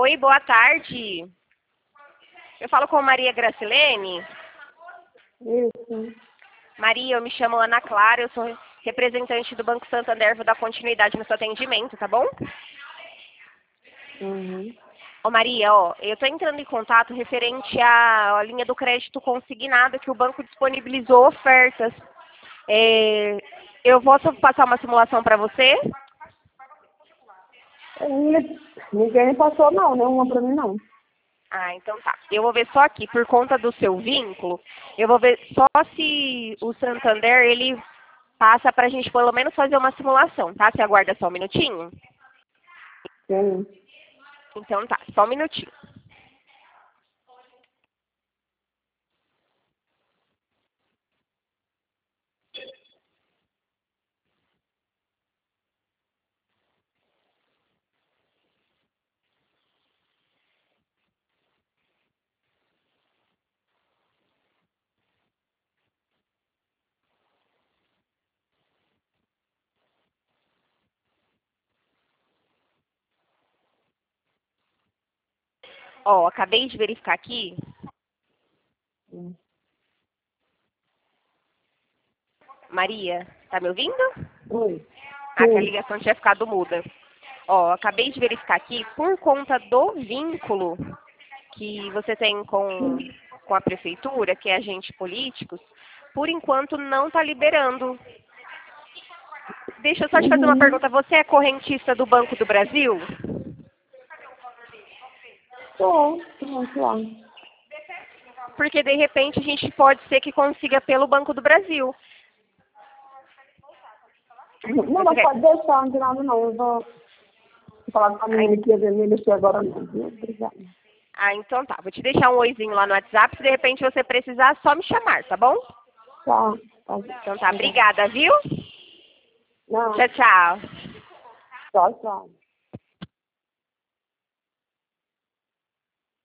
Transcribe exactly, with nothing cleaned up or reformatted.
Oi, boa tarde. Eu falo com Maria Gracilene. Isso. Maria, eu me chamo Ana Clara, eu sou representante do Banco Santander, vou dar continuidade no seu atendimento, tá bom? Uhum. Ô Maria, ó, eu tô entrando em contato referente à, à linha do crédito consignado que o banco disponibilizou ofertas. É, eu vou só passar uma simulação para você? Ninguém ninguém passou não, nenhuma pra mim não. Ah, então tá. Eu vou ver só aqui, por conta do seu vínculo, eu vou ver só se o Santander, ele passa pra gente pelo menos fazer uma simulação, tá? Você aguarda só um minutinho? Sim. Então tá, só um minutinho. Ó, acabei de verificar aqui. Sim. Maria, tá me ouvindo? Oi. Ah, que a Sim. ligação tinha ficado muda. Ó, acabei de verificar aqui, por conta do vínculo que você tem com, com a prefeitura, que é agente políticos, por enquanto não está liberando. Deixa eu só te fazer uma Uhum. pergunta. Você é correntista do Banco do Brasil? Tô, tô, claro. Porque de repente a gente pode ser que consiga pelo Banco do Brasil. Não, Você mas quer... pode deixar, não tem nada não. Eu vou falar com a menina que ia ver me mexer agora não. Viu? Obrigada. Ah, então tá. Vou te deixar um oizinho lá no WhatsApp. Se de repente você precisar, só me chamar, tá bom? Tá, tá. Então tá. Obrigada. Obrigada, viu? Não, Tchau, tchau. tchau, tchau.